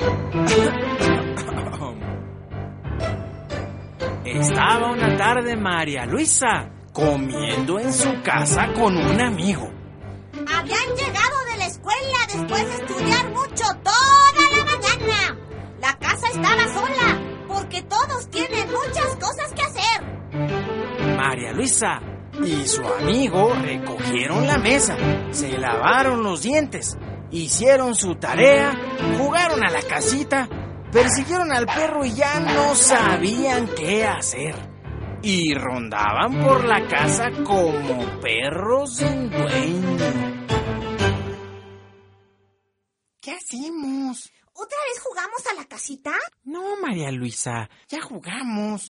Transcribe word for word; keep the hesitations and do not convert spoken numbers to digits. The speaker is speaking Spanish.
Estaba una tarde María Luisa comiendo en su casa con un amigo. Habían llegado de la escuela después de estudiar mucho toda la mañana. La casa estaba sola porque todos tienen muchas cosas que hacer. María Luisa y su amigo recogieron la mesa, se lavaron los dientes, hicieron su tarea, jugaron a la casita, persiguieron al perro y ya no sabían qué hacer. Y rondaban por la casa como perros sin dueño. ¿Qué hacemos? ¿Otra vez jugamos a la casita? No, María Luisa, ya jugamos.